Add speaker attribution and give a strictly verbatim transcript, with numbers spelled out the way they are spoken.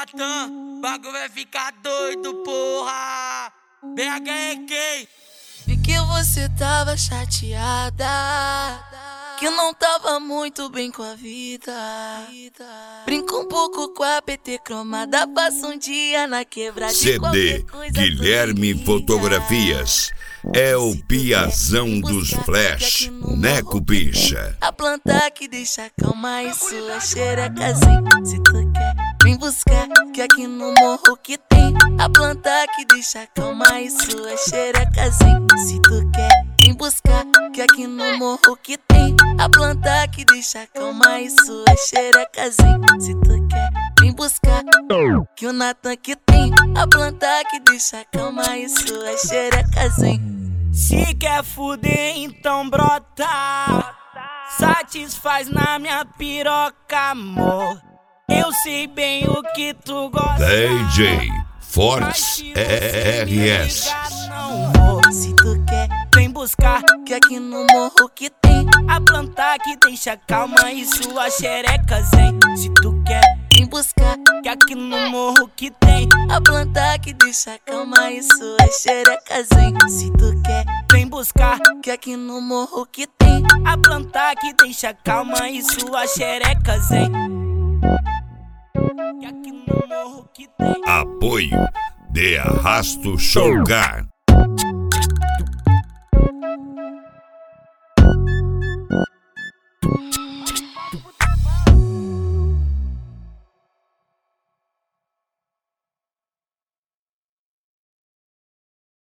Speaker 1: Natan, bagulho vai ficar doido, porra. B H E K.
Speaker 2: Vi que você tava chateada, que não tava muito bem com a vida. Brinca um pouco com a P T cromada, passa um dia na quebrada.
Speaker 3: C D Guilherme Fotografias. É o piazão dos flash, Neco Pincha.
Speaker 2: A planta que deixa calma e sua xerecazinha. Se tu quer, vem buscar, que aqui no morro que tem. A planta que deixa calma e sua xerecazinha. Se tu quer, vem buscar, que aqui no morro que tem. A planta que deixa calma e sua xerecazinha. Se tu quer, vem buscar, que o Natan que tem. A planta que deixa calma e sua xerecazinha.
Speaker 1: Se quer fuder, então brota. Satisfaz na minha piroca, amor. Eu sei bem o que tu gosta.
Speaker 3: D J Fortes R S.
Speaker 2: Se tu quer, vem buscar, que aqui no morro que tem.
Speaker 1: A planta que deixa calma e sua xereca zen. Se tu quer,
Speaker 2: vem buscar,
Speaker 1: que aqui no morro que tem.
Speaker 2: A planta que deixa calma e sua xereca zen. Se tu quer,
Speaker 1: vem buscar,
Speaker 2: que aqui no morro que tem.
Speaker 1: A planta que deixa calma e sua xereca zen. Que aqui no morro que tem.
Speaker 3: Apoio de Arrasto Showcar.